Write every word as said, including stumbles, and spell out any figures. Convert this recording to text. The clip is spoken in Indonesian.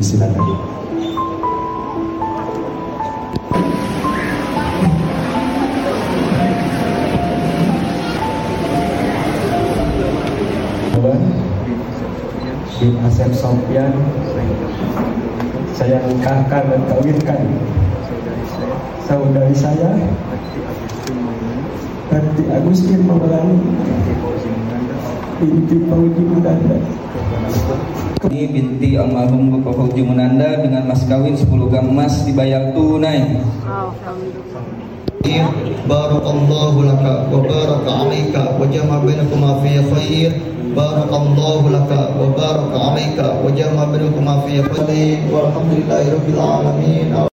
silakan. Bin Asep Sofyan, saya nikahkan dan kawinkan saudari saya Harti Agustin Maulani binti Fauzi Munanda ini binti almarhum Bapak Fauzi Munanda dengan mas kawin sepuluh gram emas dibayar tunai. Barakallahu laka wa baraka alaika wa jama' bainakuma fi khair. Barakallahu laka wa baraka alaika wa jama' bainakuma fi khair. Walhamdulillahi rabbil alamin.